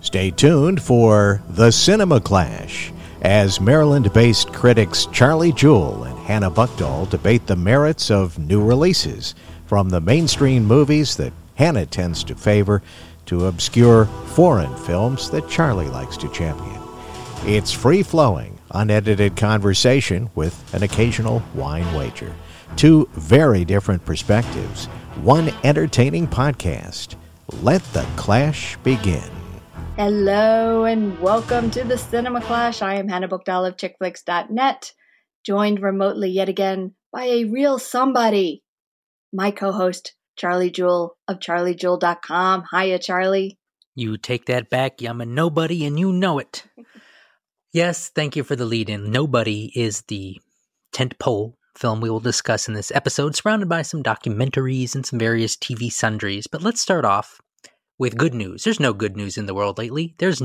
Stay tuned for The Cinema Clash as Maryland-based critics Charlie Jewell and Hannah Buchdahl debate the merits of new releases, from the mainstream movies that Hannah tends to favor to obscure foreign films that Charlie likes to champion. It's free-flowing, unedited conversation with an occasional wine wager. Two very different perspectives, one entertaining podcast. Let the clash begin. Hello and welcome to the Cinema Clash. I am Hannah Buchdahl of chickflix.net, joined remotely yet again by a real somebody, my co-host Charlie Jewell of charliejewell.com. Hiya, Charlie. You take that back. I'm a nobody and you know it. Yes, thank you for the lead-in. Nobody is the tentpole film we will discuss in this episode, surrounded by some documentaries and some various TV sundries. But let's start off with good news. There's no good news in the world lately. Other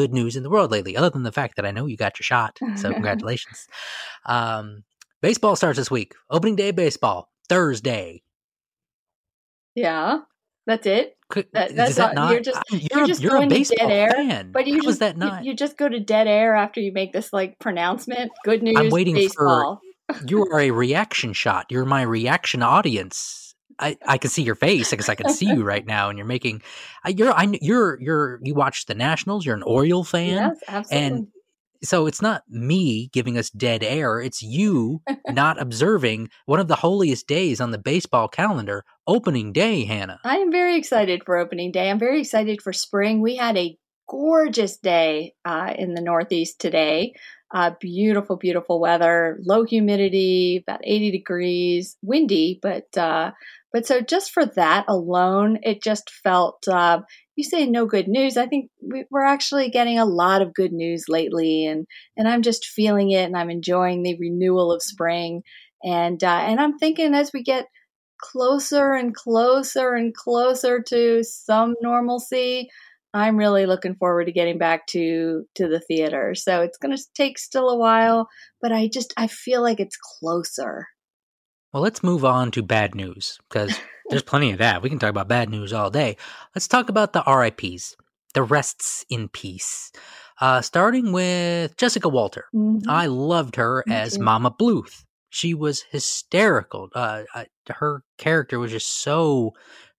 than the fact that I know you got your shot. So congratulations. Baseball starts this week. Opening day baseball, Thursday. Yeah, that's it. That's that not? You're just going to dead air. Fan. But you just, you just go to dead air after you make this pronouncement. Good news. I'm waiting baseball. You are a reaction shot. You're my reaction audience. I can see your face because I can see you right now, and you're making. You watch the Nationals. You're an Oriole fan. Yes, absolutely. And so it's not me giving us dead air. It's you not observing one of the holiest days on the baseball calendar, opening day, Hannah. I am very excited for opening day. I'm very excited for spring. We had a gorgeous day in the Northeast today. Beautiful, beautiful weather, low humidity, about 80 degrees, windy, but so just for that alone, it just felt, you say no good news. I think we're actually getting a lot of good news lately, and I'm just feeling it, and I'm enjoying the renewal of spring. And I'm thinking as we get closer and closer and closer to some normalcy, I'm really looking forward to getting back to the theater. So it's going to take still a while, but I feel like it's closer. Well, let's move on to bad news, because there's plenty of that. We can talk about bad news all day. Let's talk about the RIPs, the rests in peace. Starting with Jessica Walter. Mm-hmm. I loved her as Mama Bluth. She was hysterical. Her character was just so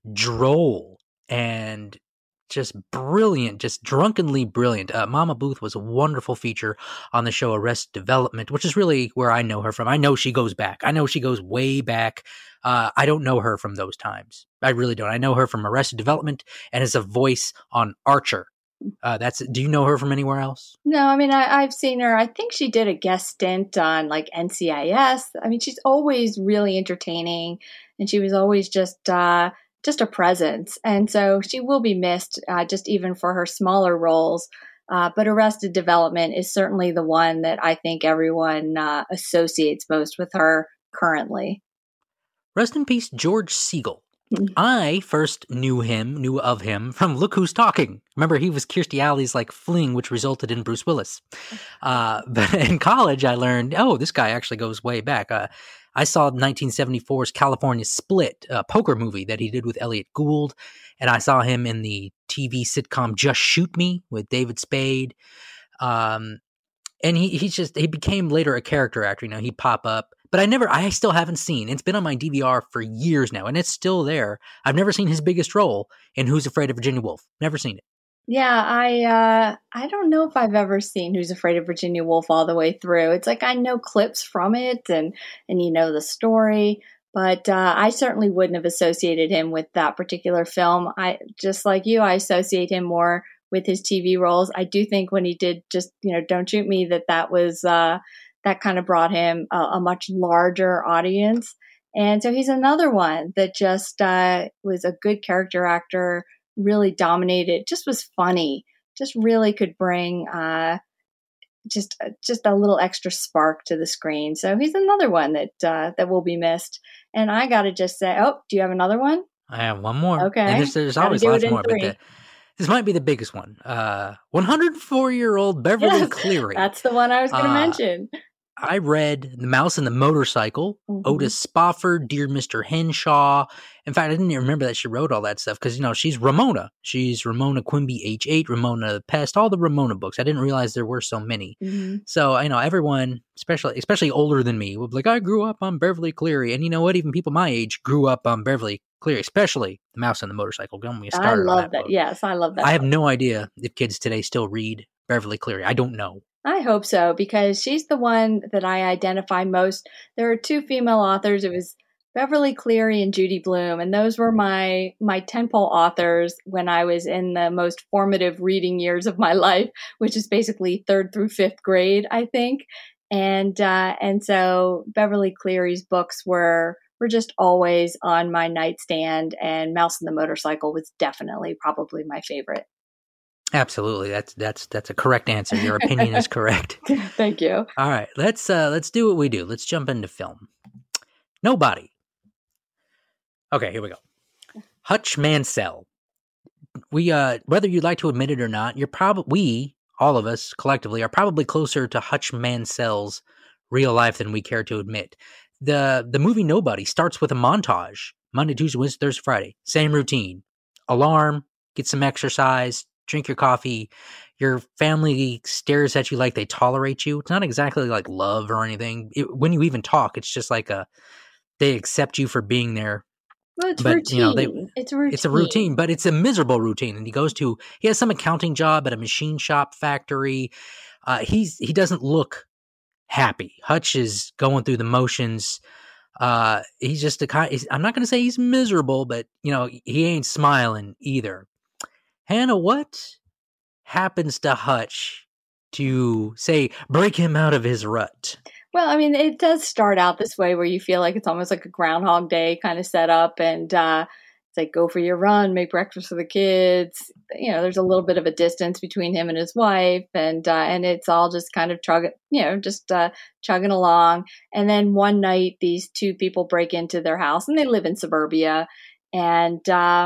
droll and just brilliant, just drunkenly brilliant. Mama Bluth was a wonderful feature on the show Arrested Development, which is really where I know her from. I know she goes back. I know she goes way back. I don't know her from those times. I really don't. I know her from Arrested Development and as a voice on Archer. Do you know her from anywhere else? No, I mean, I've seen her. I think she did a guest stint on NCIS. I mean, she's always really entertaining, and she was always just a presence. And so she will be missed just even for her smaller roles. But Arrested Development is certainly the one that I think everyone associates most with her currently. Rest in peace, George Segal. I first knew of him from Look Who's Talking. Remember, he was Kirstie Alley's fling, which resulted in Bruce Willis. But in college, I learned, this guy actually goes way back. I saw 1974's California Split, a poker movie that he did with Elliot Gould, and I saw him in the TV sitcom Just Shoot Me with David Spade. And he became later a character actor. He'd pop up. But I still haven't seen. It's been on my DVR for years now, and it's still there. I've never seen his biggest role in Who's Afraid of Virginia Woolf. Never seen it. Yeah, I don't know if I've ever seen Who's Afraid of Virginia Woolf all the way through. It's I know clips from it and the story, but I certainly wouldn't have associated him with that particular film. I just like you, I associate him more with his TV roles. I do think when he did just Don't Shoot Me, that was that kind of brought him a much larger audience, and so he's another one that just was a good character actor. Really dominated, just was funny, just really could bring just a little extra spark to the screen. So he's another one that will be missed. And I got to just say, do you have another one? I have one more. Okay. And there's always lots more, but this might be the biggest one. 104-year-old Beverly Cleary. That's the one I was going to mention. I read The Mouse and the Motorcycle, Otis Spofford, Dear Mr. Henshaw. In fact, I didn't even remember that she wrote all that stuff because, she's Ramona. She's Ramona Quimby H8, Ramona the Pest, all the Ramona books. I didn't realize there were so many. So, everyone, especially older than me, would be like, I grew up on Beverly Cleary. And you know what? Even people my age grew up on Beverly Cleary, especially The Mouse and the Motorcycle. Don't me started. I love that. Yes, I love that. I have no idea if kids today still read Beverly Cleary. I don't know. I hope so, because she's the one that I identify most. There are two female authors. It was Beverly Cleary and Judy Blume, and those were my tentpole authors when I was in the most formative reading years of my life, which is basically 3rd through 5th grade, I think. And so Beverly Cleary's books were just always on my nightstand, and Mouse and the Motorcycle was definitely probably my favorite. Absolutely. That's a correct answer. Your opinion is correct. Thank you. All right. Let's do what we do. Let's jump into film. Nobody. Okay, here we go. Hutch Mansell. We whether you'd like to admit it or not, all of us collectively are probably closer to Hutch Mansell's real life than we care to admit. The movie Nobody starts with a montage. Monday, Tuesday, Wednesday, Thursday, Friday. Same routine. Alarm, get some exercise, drink your coffee, your family stares at you like they tolerate you. It's not exactly like love or anything. When you even talk, it's just like they accept you for being there. Well, it's routine. It's a routine. It's a routine, but it's a miserable routine. And he has some accounting job at a machine shop factory. He doesn't look happy. Hutch is going through the motions. He's just I'm not going to say he's miserable, but he ain't smiling either. Hannah, what happens to Hutch to, say, break him out of his rut? Well, it does start out this way where you feel like it's almost like a Groundhog Day kind of setup, and it's like, go for your run, make breakfast for the kids. There's a little bit of a distance between him and his wife, and it's all just kind of chugging along. And then one night, these two people break into their house, and they live in suburbia, and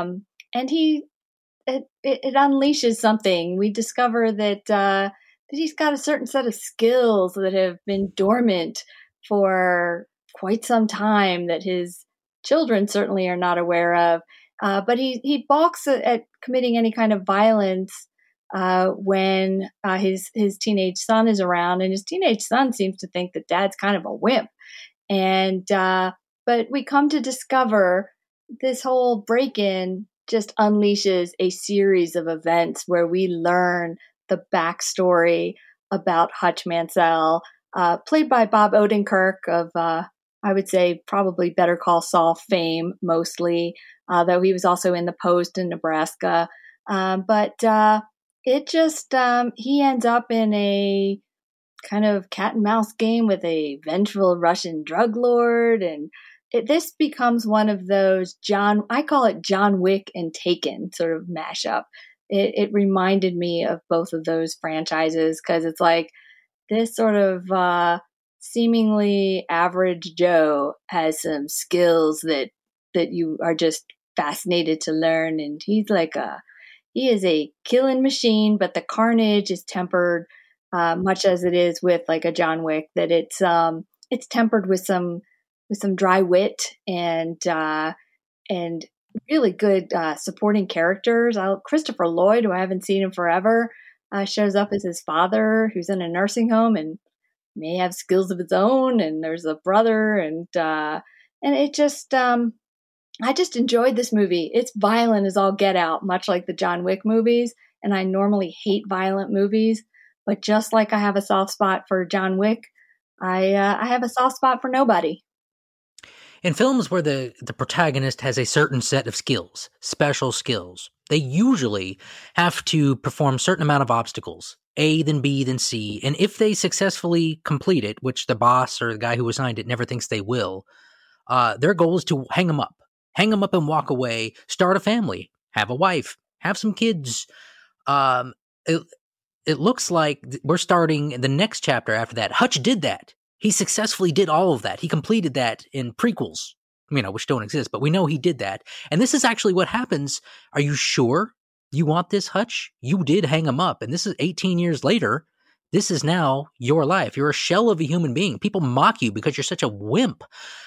it unleashes something. We discover that he's got a certain set of skills that have been dormant for quite some time that his children certainly are not aware of. But he balks at committing any kind of violence when his teenage son is around, and his teenage son seems to think that dad's kind of a wimp. And but we come to discover this whole break-in just unleashes a series of events where we learn the backstory about Hutch Mansell, played by Bob Odenkirk of, I would say, probably Better Call Saul fame mostly, though he was also in The Post in Nebraska. But it just, he ends up in a kind of cat and mouse game with a vengeful Russian drug lord, and this becomes one of those I call it John Wick and Taken sort of mashup. It reminded me of both of those franchises because it's like this sort of seemingly average Joe has some skills that you are just fascinated to learn, and he is a killing machine, but the carnage is tempered much as it is with like a John Wick, that it's tempered with some dry wit and really good supporting characters. Christopher Lloyd, who I haven't seen in forever, shows up as his father, who's in a nursing home and may have skills of his own. And there's a brother, and it just, I just enjoyed this movie. It's violent as all get out, much like the John Wick movies. And I normally hate violent movies, but just like I have a soft spot for John Wick, I have a soft spot for Nobody. In films where the protagonist has a certain set of skills, special skills, they usually have to perform a certain amount of obstacles, A, then B, then C, and if they successfully complete it, which the boss or the guy who assigned it never thinks they will, their goal is to hang them up and walk away, start a family, have a wife, have some kids. It looks like we're starting the next chapter after that. Hutch did that. He successfully did all of that. He completed that in prequels, which don't exist, but we know he did that. And this is actually what happens. Are you sure you want this, Hutch? You did hang him up. And this is 18 years later, this is now your life. You're a shell of a human being. People mock you because you're such a wimp.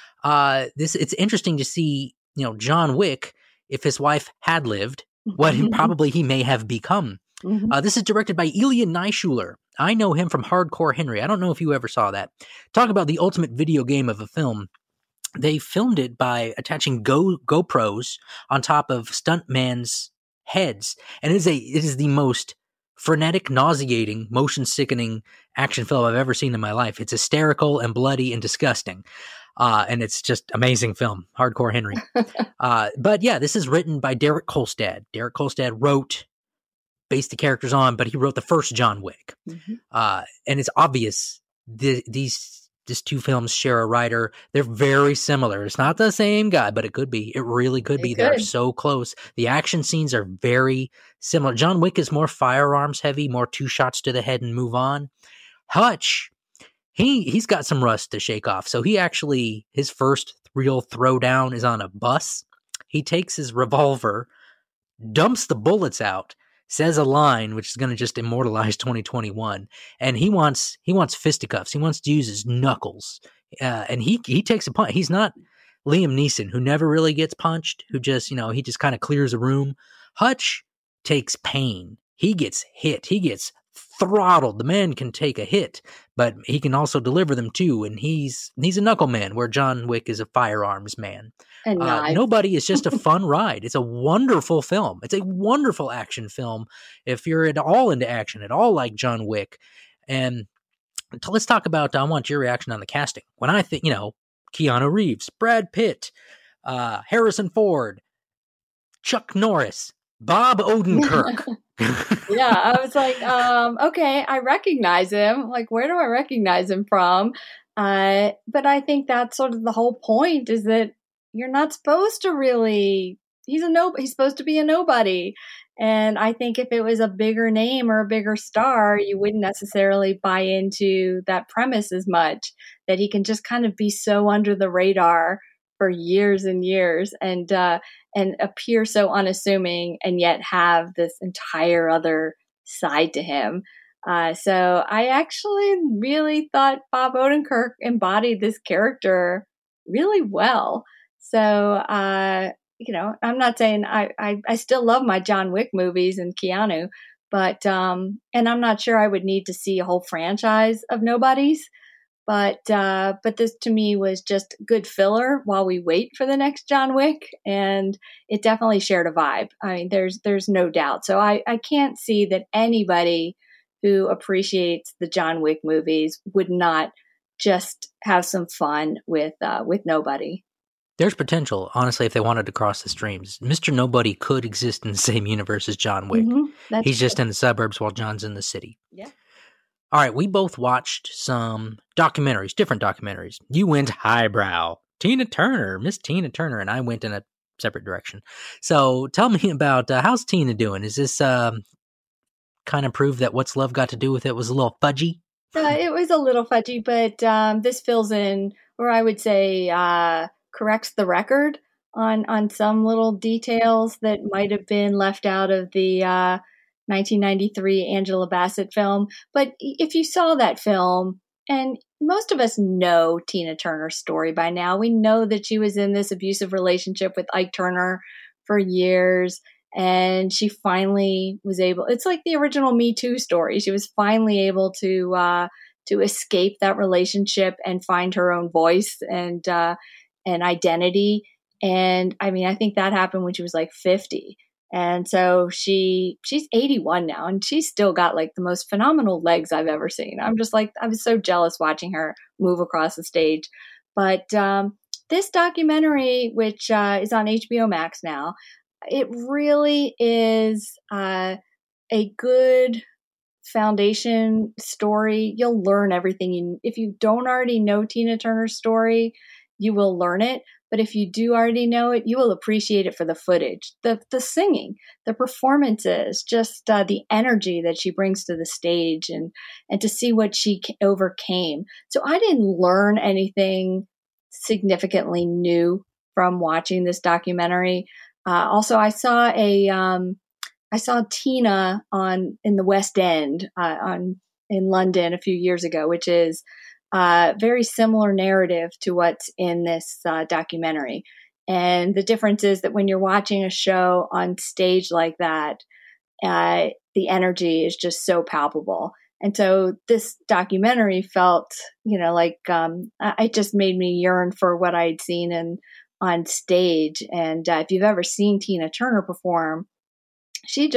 It's interesting to see, John Wick, if his wife had lived, what probably he may have become. Mhm. This is directed by Ilya Naishuller. I know him from Hardcore Henry. I don't know if you ever saw that. Talk about the ultimate video game of a film. They filmed it by attaching GoPros on top of stuntmen's heads, and it is the most frenetic, nauseating, motion-sickening action film I've ever seen in my life. It's hysterical and bloody and disgusting, and it's just amazing film. Hardcore Henry. But yeah, this is written by Derek Kolstad. Derek Kolstad based the characters on, but he wrote the first John Wick. Mhm. And it's obvious these two films share a writer. They're very similar. It's not the same guy, but it could be. It really could be. They're so close. The action scenes are very similar. John Wick is more firearms heavy, more 2 shots to the head and move on. Hutch, he's got some rust to shake off. So his first real throwdown is on a bus. He takes his revolver, dumps the bullets out, says a line which is going to just immortalize 2021, and he wants fisticuffs. He wants to use his knuckles, and he takes a punch. He's not Liam Neeson, who never really gets punched, who just he just kind of clears a room. Hutch takes pain. He gets hit. He gets throttled. The man can take a hit, but he can also deliver them too. And he's a knuckle man, where John Wick is a firearms man. And Nobody is just a fun ride. It's a wonderful film. It's a wonderful action film. If you're at all into action, at all like John Wick. And let's talk about, I want your reaction on the casting. When I think, Keanu Reeves, Brad Pitt, Harrison Ford, Chuck Norris, Bob Odenkirk. Yeah, I was like, okay, I recognize him. Like, where do I recognize him from? But I think that's sort of the whole point, is that you're not supposed to really, he's supposed to be a nobody. And I think if it was a bigger name or a bigger star, you wouldn't necessarily buy into that premise as much, that he can just kind of be so under the radar for years and years and appear so unassuming and yet have this entire other side to him. So I actually really thought Bob Odenkirk embodied this character really well. So, I'm not saying I still love my John Wick movies and Keanu, but, and I'm not sure I would need to see a whole franchise of nobodies, but this to me was just good filler while we wait for the next John Wick. And it definitely shared a vibe. I mean, there's no doubt. So I can't see that anybody who appreciates the John Wick movies would not just have some fun with Nobody. There's potential, honestly, if they wanted to cross the streams. Mr. Nobody could exist in the same universe as John Wick. Mm-hmm. He's just in the suburbs while John's in the city. Yeah. All right, we both watched some documentaries, different documentaries. You went highbrow, Miss Tina Turner, and I went in a separate direction. So tell me about, how's Tina doing? Is this kind of prove that What's Love Got to Do with It was a little fudgy? It was a little fudgy, but this fills in, or I would say corrects the record on some little details that might have been left out of the 1993 Angela Bassett film. But if you saw that film, and most of us know Tina Turner's story by now, we know that she was in this abusive relationship with Ike Turner for years. And she finally was able, it's like the original Me Too story. She was finally able to escape that relationship and find her own voice and identity. And I mean, I think that happened when she was like 50. And so she's 81 now, and she's still got like the most phenomenal legs I've ever seen. I'm just like, I was so jealous watching her move across the stage. But this documentary, which is on HBO Max now, it really is a good foundation story. You'll learn everything. If you don't already know Tina Turner's story, you will learn it. But if you do already know it, you will appreciate it for the footage, the singing, the performances, just the energy that she brings to the stage, and to see what she overcame. So I didn't learn anything significantly new from watching this documentary. Also, I saw Tina in the West End on in London a few years ago, which is a very similar narrative to what's in this documentary. And the difference is that when you're watching a show on stage like that, the energy is just so palpable. And so this documentary felt, like it just made me yearn for what I'd seen on stage. And if you've ever seen Tina Turner perform, she's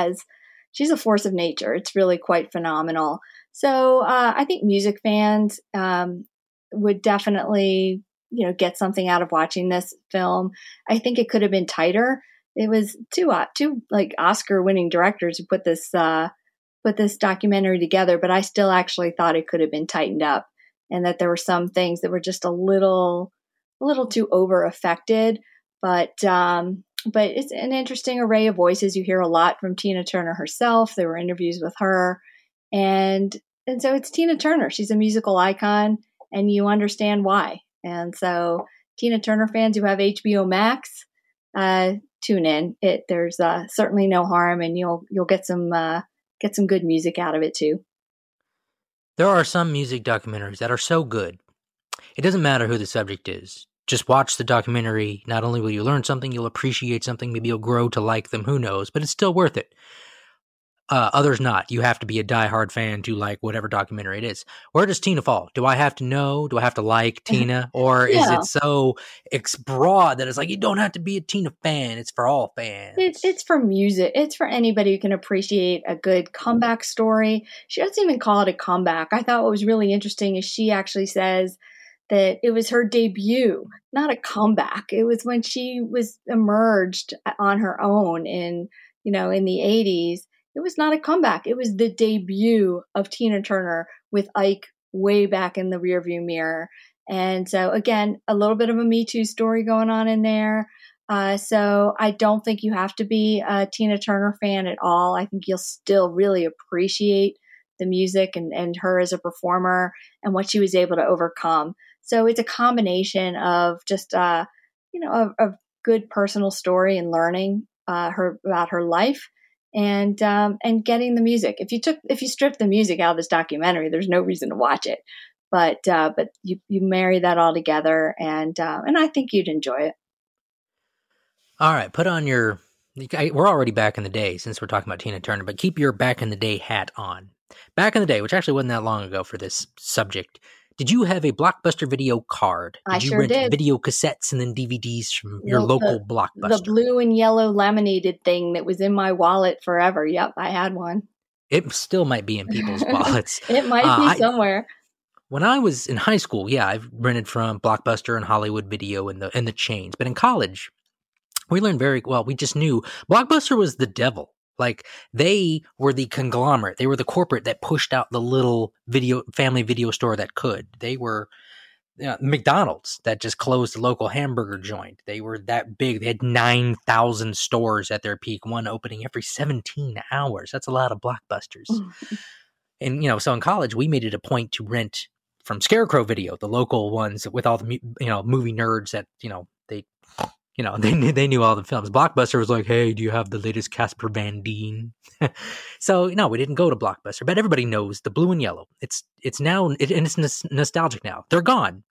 a force of nature. It's really quite phenomenal. So I think music fans would definitely, get something out of watching this film. I think it could have been tighter. It was two like Oscar-winning directors who put this documentary together, but I still actually thought it could have been tightened up, and that there were some things that were just a little too over affected. But it's an interesting array of voices. You hear a lot from Tina Turner herself. There were interviews with her, and so it's Tina Turner. She's a musical icon, and you understand why. And so, Tina Turner fans who have HBO Max, tune in. There's certainly no harm, and you'll get some good music out of it too. There are some music documentaries that are so good, it doesn't matter who the subject is. Just watch the documentary. Not only will you learn something, you'll appreciate something. Maybe you'll grow to like them. Who knows? But it's still worth it. Others not. You have to be a diehard fan to like whatever documentary it is. Where does Tina fall? Do I have to know? Do I have to like Tina? Or is it so broad that it's like you don't have to be a Tina fan? It's for all fans. It's for music. It's for anybody who can appreciate a good comeback story. She doesn't even call it a comeback. I thought what was really interesting is she actually says that it was her debut, not a comeback. It was when she was emerged on her own in the 80s. It was not a comeback. It was the debut of Tina Turner with Ike way back in the rearview mirror. And so, again, a little bit of a Me Too story going on in there. So I don't think you have to be a Tina Turner fan at all. I think you'll still really appreciate the music and her as a performer and what she was able to overcome. So it's a combination of just, a good personal story and learning about her life. And getting the music. If you strip the music out of this documentary, there's no reason to watch it. But you marry that all together, and I think you'd enjoy it. All right, put on your. We're already back in the day since we're talking about Tina Turner, but keep your back in the day hat on. Back in the day, which actually wasn't that long ago for this subject. Did you have a Blockbuster video card? I sure did. You rent video cassettes and then DVDs from your local Blockbuster? The blue and yellow laminated thing that was in my wallet forever. Yep, I had one. It still might be in people's wallets. It might be somewhere. When I was in high school, I've rented from Blockbuster and Hollywood Video and the chains. But in college, we learned very well. We just knew Blockbuster was the devil. Like, they were the conglomerate. They were the corporate that pushed out the little family video store that could. They were McDonald's that just closed the local hamburger joint. They were that big. They had 9,000 stores at their peak, one opening every 17 hours. That's a lot of Blockbusters. Mm-hmm. And, so in college, we made it a point to rent from Scarecrow Video, the local ones with all the, movie nerds that, they knew all the films. Blockbuster was like, hey, do you have the latest Casper Van Dien? So, no, we didn't go to Blockbuster, but everybody knows the blue and yellow. It's now, and it's nostalgic now. They're gone.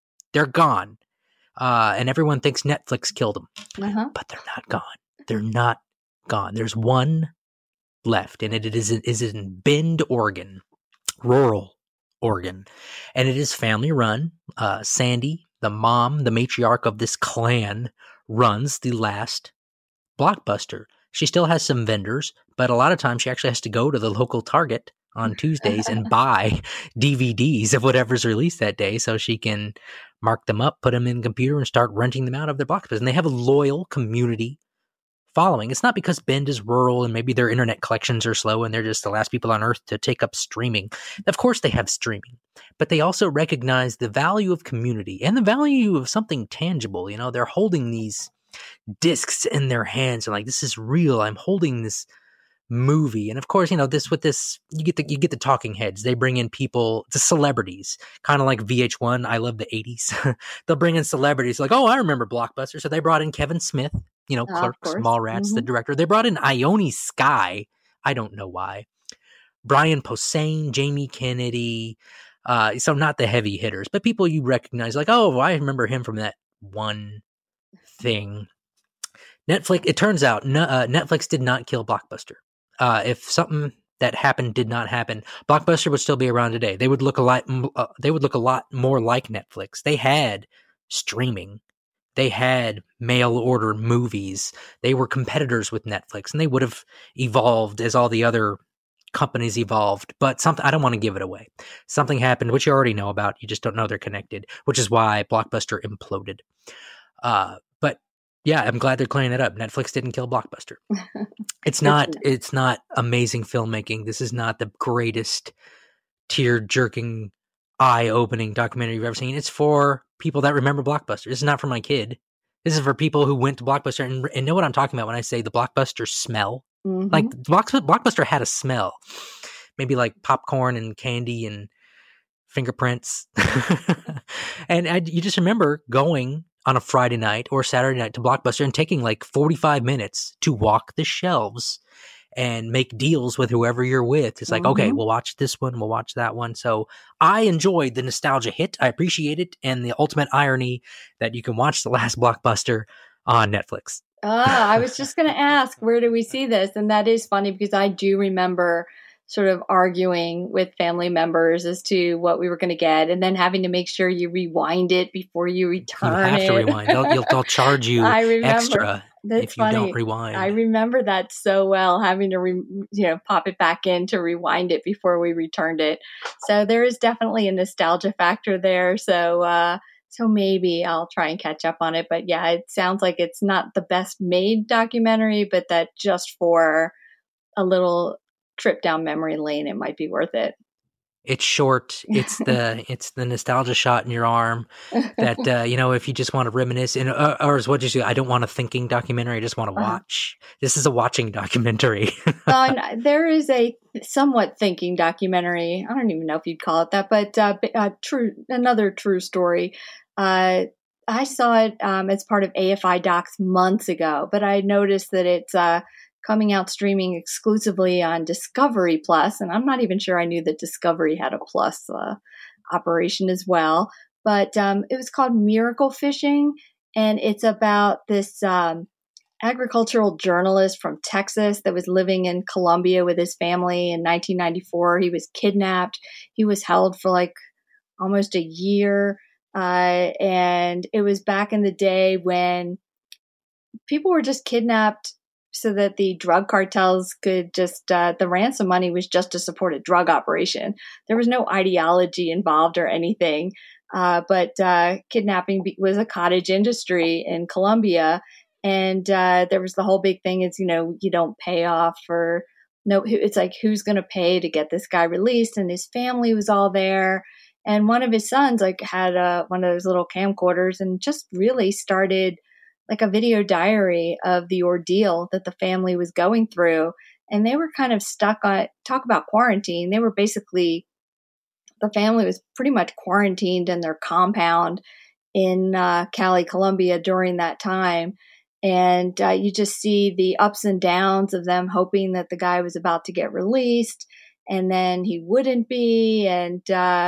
And everyone thinks Netflix killed them. Uh-huh. But they're not gone. They're not gone. There's one left, and it is in Bend, Oregon, rural Oregon. And it is family run. Sandy, the mom, the matriarch of this clan, runs the last Blockbuster. She still has some vendors, but a lot of times she actually has to go to the local Target on Tuesdays and buy DVDs of whatever's released that day so she can mark them up, put them in the computer, and start renting them out of their Blockbusters. And they have a loyal community following. It's not because Bend is rural and maybe their internet collections are slow and they're just the last people on earth to take up streaming. Of course they have streaming, but they also recognize the value of community and the value of something tangible. They're holding these discs in their hands and like, this is real. I'm holding this movie. And of course, you get the talking heads. They bring in people, the celebrities, kind of like VH1. I love the 80s. They'll bring in celebrities like, oh, I remember Blockbuster. So they brought in Kevin Smith, Clerks, Mallrats, the director. They brought in Ione Skye. I don't know why. Brian Posehn, Jamie Kennedy. So not the heavy hitters, but people you recognize, like, oh, I remember him from that one thing. Netflix. It turns out Netflix did not kill Blockbuster. If something that happened did not happen, Blockbuster would still be around today. They would look a lot. They would look a lot more like Netflix. They had streaming. They had mail order movies. They were competitors with Netflix, and they would have evolved as all the other companies evolved. But something, I don't want to give it away. Something happened, which you already know about. You just don't know they're connected, which is why Blockbuster imploded. But yeah, I'm glad they're clearing that up. Netflix didn't kill Blockbuster. It's not amazing filmmaking. This is not the greatest tear-jerking, eye-opening documentary you've ever seen. It's for people that remember Blockbuster. This is not for my kid. This is for people who went to Blockbuster and know what I'm talking about when I say the Blockbuster smell. Mm-hmm. Like, Blockbuster had a smell. Maybe like popcorn and candy and fingerprints. And you just remember going on a Friday night or Saturday night to Blockbuster and taking like 45 minutes to walk the shelves and make deals with whoever you're with. It's like, okay, we'll watch this one, we'll watch that one. So I enjoyed the nostalgia hit. I appreciate it. And the ultimate irony that you can watch the last Blockbuster on Netflix. I was just going to ask, where do we see this? And that is funny because I do remember sort of arguing with family members as to what we were going to get, and then having to make sure you rewind it before you return it. You have to rewind. They'll charge you extra if you don't rewind. I remember that so well, having to pop it back in to rewind it before we returned it. So there is definitely a nostalgia factor there. So maybe I'll try and catch up on it. But yeah, it sounds like it's not the best made documentary, but that just for a little trip down memory lane, it might be worth it. It's short. It's the nostalgia shot in your arm that, if you just want to reminisce, or is what you say, I don't want a thinking documentary. I just want to watch. This is a watching documentary. And there is a somewhat thinking documentary. I don't even know if you'd call it that, but another true story. I saw it as part of AFI Docs months ago, but I noticed that it's coming out streaming exclusively on Discovery Plus, and I'm not even sure I knew that Discovery had a Plus operation as well. But it was called Miracle Fishing, and it's about this agricultural journalist from Texas that was living in Colombia with his family in 1994. He was kidnapped. He was held for like almost a year, and it was back in the day when people were just kidnapped so that the drug cartels could just, the ransom money was just to support a drug operation. There was no ideology involved or anything. But kidnapping was a cottage industry in Colombia. And there was the whole big thing is, you don't pay off for, it's like, who's going to pay to get this guy released? And his family was all there. And one of his sons had one of those little camcorders and just really started like a video diary of the ordeal that the family was going through. And they were kind of stuck on, talk about quarantine. They were basically, the family was pretty much quarantined in their compound in Cali, Colombia during that time. And you just see the ups and downs of them hoping that the guy was about to get released and then he wouldn't be. And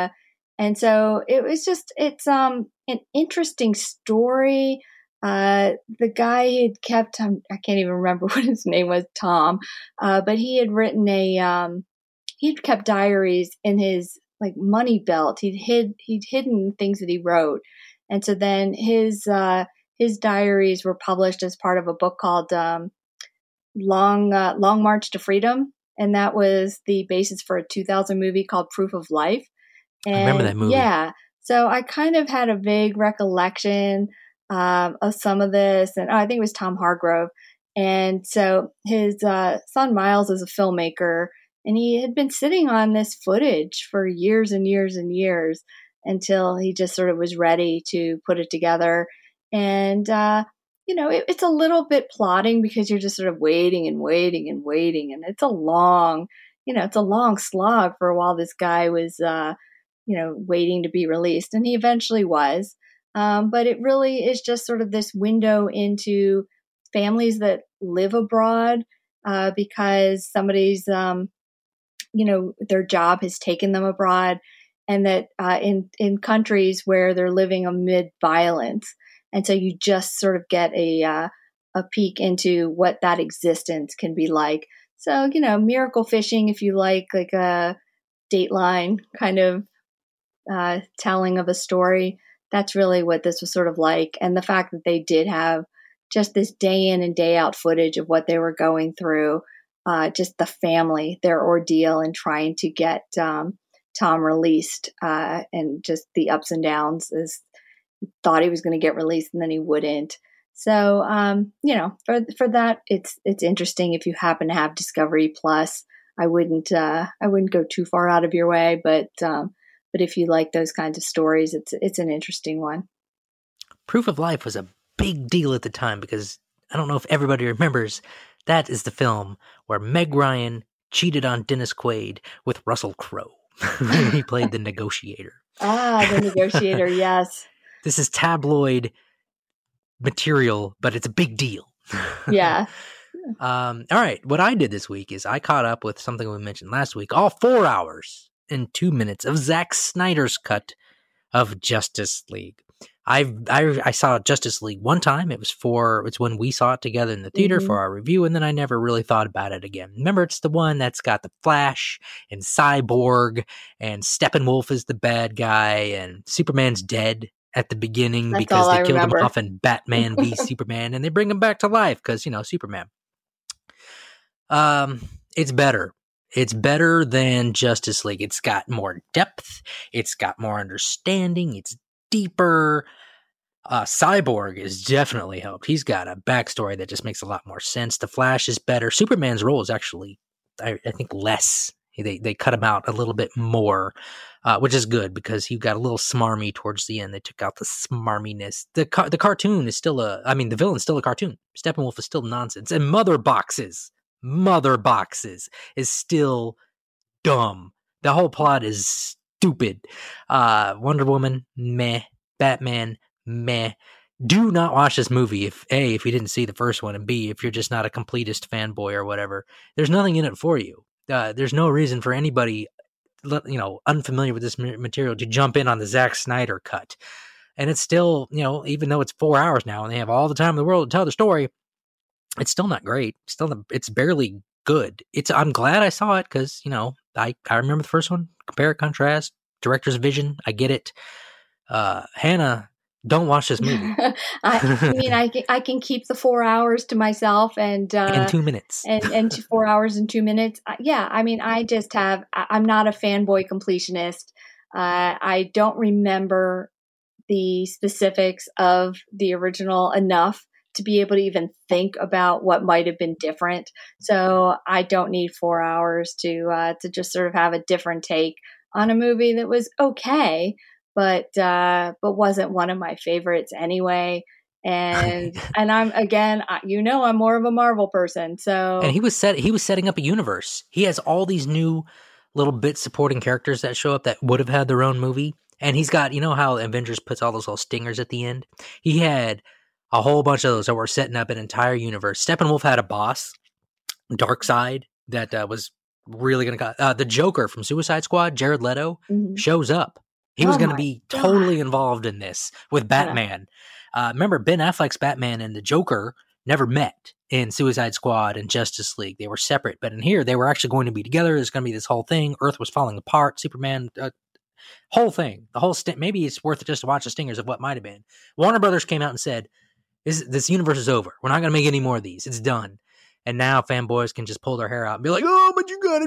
so it was just, it's an interesting story. The guy had kept, I can't even remember what his name was, Tom, but he had written he'd kept diaries in his like money belt. He'd hidden things that he wrote. And so then his diaries were published as part of a book called, Long March to Freedom. And that was the basis for a 2000 movie called Proof of Life. And, I remember that movie. Yeah. So I kind of had a vague recollection of some of this, and I think it was Tom Hargrove. And so his son Miles is a filmmaker, and he had been sitting on this footage for years and years and years until he just sort of was ready to put it together. And it's a little bit plodding because you're just sort of waiting and waiting and waiting, and it's a long slog for a while. This guy was waiting to be released, and he eventually was. But it really is just sort of this window into families that live abroad because somebody's their job has taken them abroad, and that in countries where they're living amid violence. And so you just sort of get a peek into what that existence can be like. So, miracle fishing, if you like a Dateline kind of telling of a story, that's really what this was sort of like. And the fact that they did have just this day in and day out footage of what they were going through, just the family, their ordeal and trying to get Tom released, and just the ups and downs, is thought he was going to get released and then he wouldn't. So, for that, it's interesting. If you happen to have Discovery Plus, I wouldn't go too far out of your way, but if you like those kinds of stories, it's an interesting one. Proof of Life was a big deal at the time because I don't know if everybody remembers, that is the film where Meg Ryan cheated on Dennis Quaid with Russell Crowe. He played the negotiator. The negotiator, yes. This is tabloid material, but it's a big deal. Yeah. All right. What I did this week is I caught up with something we mentioned last week, all 4 hours and 2 minutes of Zack Snyder's cut of Justice League. I saw Justice League one time. It's when we saw it together in the theater for our review, and then I never really thought about it again. Remember, it's the one that's got the Flash and Cyborg, and Steppenwolf is the bad guy, and Superman's dead at the beginning because they killed him off in Batman v Superman, and they bring him back to life because, Superman. It's better. It's better than Justice League. It's got more depth. It's got more understanding. It's deeper. Cyborg is definitely helped. He's got a backstory that just makes a lot more sense. The Flash is better. Superman's role is actually, I think, less. They cut him out a little bit more, which is good because he got a little smarmy towards the end. They took out the smarminess. The cartoon is still the villain's still a cartoon. Steppenwolf is still nonsense. And Mother Boxes is still dumb. The whole plot is stupid. Wonder Woman, meh. Batman, meh. Do not watch this movie if you didn't see the first one, and B, if you're just not a completist fanboy or whatever. There's nothing in it for you. There's no reason for anybody, unfamiliar with this material to jump in on the Zack Snyder cut. And it's still, even though it's 4 hours now and they have all the time in the world to tell the story, it's still not great. It's barely good. I'm glad I saw it because, I remember the first one. Compare, contrast, director's vision. I get it. Hannah, don't watch this movie. I can keep the 4 hours to myself and in 2 minutes and 4 hours and 2 minutes. I'm not a fanboy completionist. I don't remember the specifics of the original enough to be able to even think about what might have been different. So I don't need 4 hours to just sort of have a different take on a movie that was okay, but wasn't one of my favorites anyway. And I'm more of a Marvel person. So, and he was setting up a universe. He has all these new little bit supporting characters that show up that would have had their own movie. And he's got, how Avengers puts all those little stingers at the end. He had a whole bunch of those that were setting up an entire universe. Steppenwolf had a boss, Darkseid, that was really going to... the Joker from Suicide Squad, Jared Leto, shows up. He was going to be totally involved in this with Batman. Remember, Ben Affleck's Batman and the Joker never met in Suicide Squad and Justice League. They were separate. But in here, they were actually going to be together. There's going to be this whole thing. Earth was falling apart. Superman... whole thing. The whole... maybe it's worth it just to watch the stingers of what might have been. Warner Brothers came out and said, this universe is over. We're not going to make any more of these. It's done. And now fanboys can just pull their hair out and be like, oh, but you got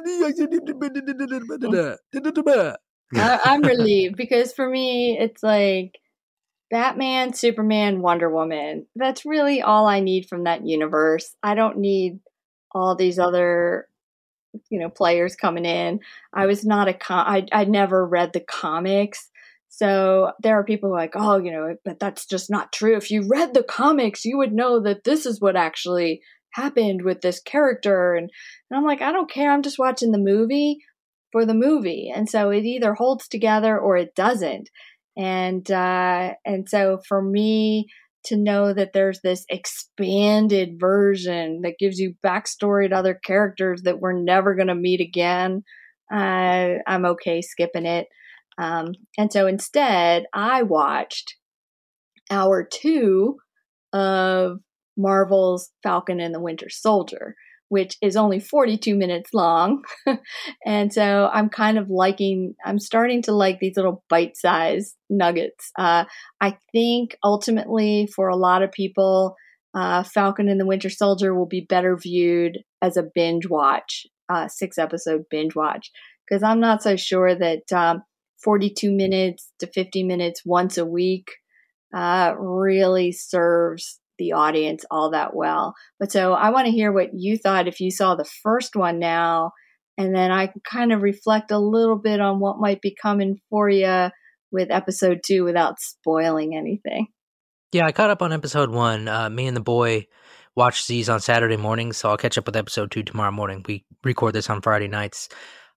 it. I'm relieved because for me, it's like Batman, Superman, Wonder Woman. That's really all I need from that universe. I don't need all these other, players coming in. I was not I never read the comics. So there are people who are like, oh, but that's just not true. If you read the comics, you would know that this is what actually happened with this character. And I'm like, I don't care. I'm just watching the movie for the movie. And so it either holds together or it doesn't. And so for me to know that there's this expanded version that gives you backstory to other characters that we're never going to meet again, I'm okay skipping it. And so instead, I watched hour 2 of Marvel's Falcon and the Winter Soldier, which is only 42 minutes long. And so I'm starting to like these little bite-sized nuggets. I think ultimately for a lot of people, Falcon and the Winter Soldier will be better viewed as a binge watch, 6-episode binge watch, because I'm not so sure that 42 minutes to 50 minutes once a week really serves the audience all that well. But so I want to hear what you thought if you saw the first one now, and then I can kind of reflect a little bit on what might be coming for you with episode 2 without spoiling anything. Yeah, I caught up on episode 1. Me and the boy watch these on Saturday mornings, so I'll catch up with episode 2 tomorrow morning. We record this on Friday nights.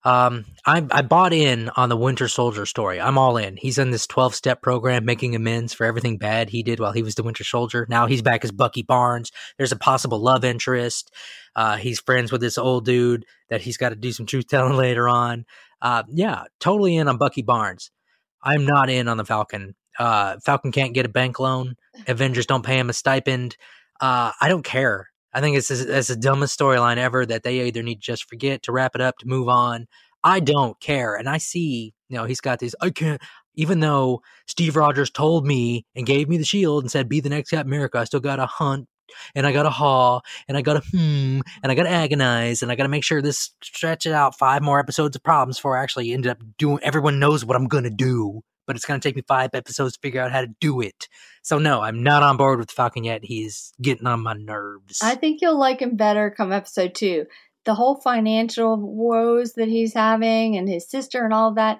I bought in on the Winter Soldier story. I'm all in. He's in this 12-step program making amends for everything bad he did while he was the Winter Soldier. Now he's back as Bucky Barnes. There's a possible love interest. He's friends with this old dude that he's got to do some truth-telling later on. Yeah, totally in on Bucky Barnes. I'm not in on the Falcon. Falcon can't get a bank loan. Avengers don't pay him a stipend. I don't care. I think it's the dumbest storyline ever that they either need to just forget, to wrap it up, to move on. I don't care. And I see, he's got these, I can't, even though Steve Rogers told me and gave me the shield and said, be the next Captain America, I still got to hunt, and I got to haw, and I got to and I got to agonize, and I got to make sure this stretches out 5 more episodes of problems before I actually end up doing, everyone knows what I'm going to do. But it's going to take me 5 episodes to figure out how to do it. So no, I'm not on board with Falcon yet. He's getting on my nerves. I think you'll like him better come episode 2. The whole financial woes that he's having and his sister and all of that,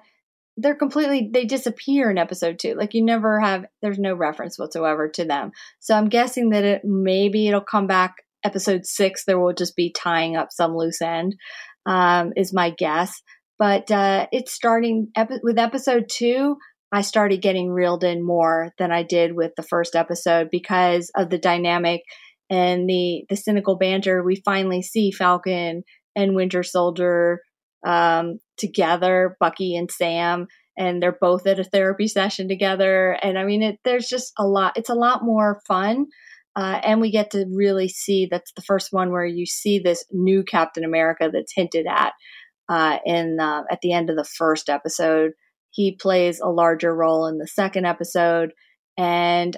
they disappear in episode 2. Like there's no reference whatsoever to them. So I'm guessing that maybe it'll come back episode 6. There will just be tying up some loose end, is my guess. But it's starting with episode 2. I started getting reeled in more than I did with the first episode because of the dynamic and the cynical banter. We finally see Falcon and Winter Soldier together, Bucky and Sam, and they're both at a therapy session together. And I mean, there's just a lot. It's a lot more fun. And we get to really see, that's the first one where you see this new Captain America that's hinted at at the end of the first episode. He plays a larger role in the second episode, and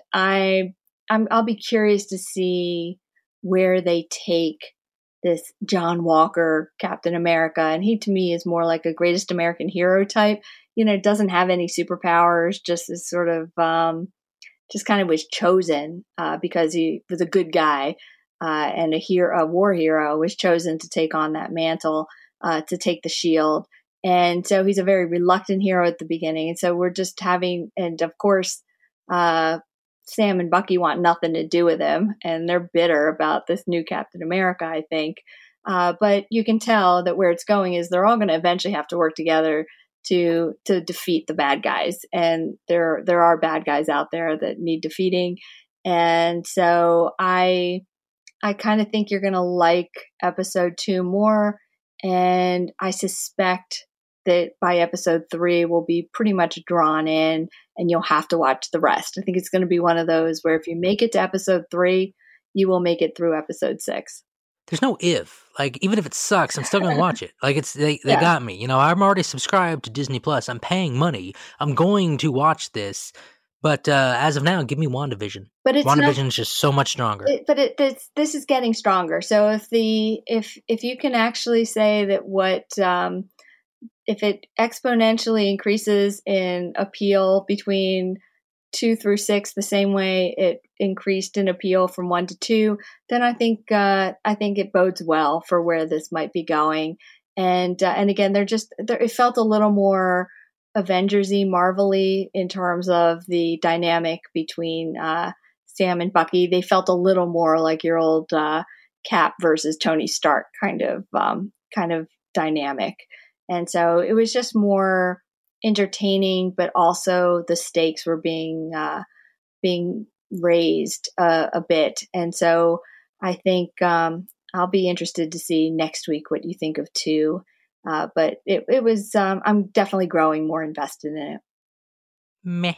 I'll be curious to see where they take this John Walker Captain America. And he, to me, is more like a greatest American hero type. Doesn't have any superpowers, just is sort of just kind of was chosen because he was a good guy and a war hero, was chosen to take on that mantle, to take the shield. And so he's a very reluctant hero at the beginning. And so we're just and of course, Sam and Bucky want nothing to do with him, and they're bitter about this new Captain America, I think. But you can tell that where it's going is they're all going to eventually have to work together to defeat the bad guys. And there are bad guys out there that need defeating. And so I kind of think you're going to like episode 2 more. And I suspect that by episode 3 we'll be pretty much drawn in and you'll have to watch the rest. I think it's going to be one of those where if you make it to episode 3, you will make it through episode 6. There's no if. Like, even if it sucks, I'm still going to watch it. Like, they got me. I'm already subscribed to Disney Plus. I'm paying money. I'm going to watch this. But as of now, give me WandaVision. But WandaVision is just so much stronger. This is getting stronger. So if you can actually say that if it exponentially increases in appeal between 2 through 6, the same way it increased in appeal from 1 to 2, then I think it bodes well for where this might be going. And again, it felt a little more Avengers-y, Marvel-y in terms of the dynamic between Sam and Bucky. They felt a little more like your old Cap versus Tony Stark kind of dynamic. And so it was just more entertaining, but also the stakes were being raised a bit. And so I think I'll be interested to see next week what you think of 2. But it was, I'm definitely growing more invested in it. Meh.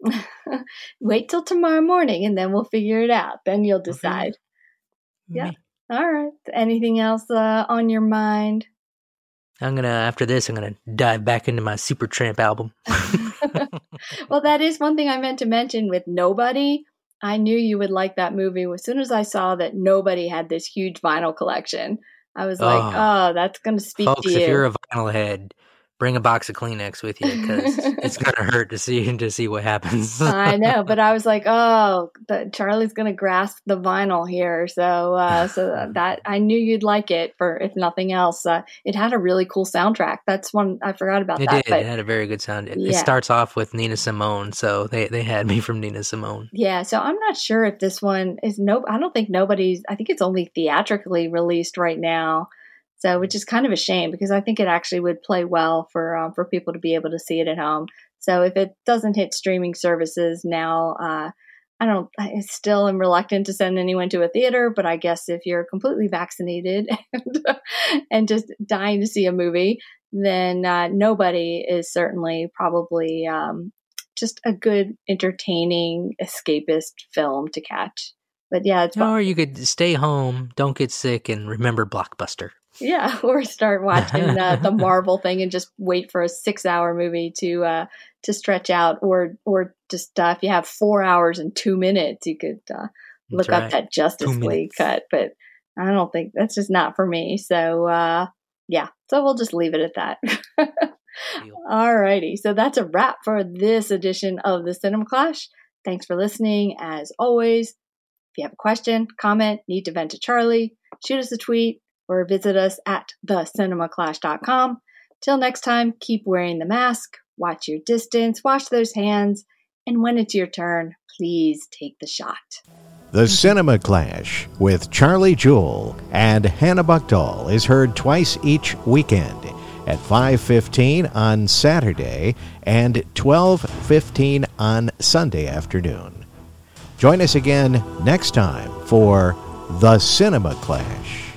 Wait till tomorrow morning and then we'll figure it out. Then you'll decide. Yeah. All right. Anything else on your mind? After this, I'm gonna dive back into my Supertramp album. Well, that is one thing I meant to mention with Nobody. I knew you would like that movie. As soon as I saw that Nobody had this huge vinyl collection, I was like, oh, that's going to speak folks, to you. If you're a vinyl head, bring a box of Kleenex with you because it's going to hurt to see what happens. I know, but I was like, Charlie's going to grasp the vinyl here. So that I knew you'd like it for, if nothing else. It had a really cool soundtrack. That's one I forgot about. It that. Did. It had a very good sound. It starts off with Nina Simone, so they had me from Nina Simone. Yeah, so I'm not sure if this one is I don't think I think it's only theatrically released right now. So, which is kind of a shame because I think it actually would play well for people to be able to see it at home. So, if it doesn't hit streaming services now, I still am reluctant to send anyone to a theater. But I guess if you're completely vaccinated and just dying to see a movie, then Nobody is certainly probably just a good, entertaining, escapist film to catch. But yeah, it's or you could stay home, don't get sick, and remember Blockbuster. Yeah, or start watching the Marvel thing and just wait for a 6-hour movie to stretch out, or just if you have 4 hours and 2 minutes, you could look up that Justice League cut. But I don't think that's just not for me. So so we'll just leave it at that. All righty, so that's a wrap for this edition of the Cinema Clash. Thanks for listening. As always, if you have a question, comment, need to vent to Charlie, shoot us a tweet, or visit us at thecinemaclash.com. Till next time, keep wearing the mask, watch your distance, wash those hands, and when it's your turn, please take the shot. The Cinema Clash with Charlie Jewell and Hannah Buchdahl is heard twice each weekend at 5:15 on Saturday and 12:15 on Sunday afternoon. Join us again next time for The Cinema Clash.